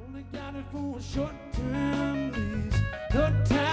Only got it for a short time lease. No time.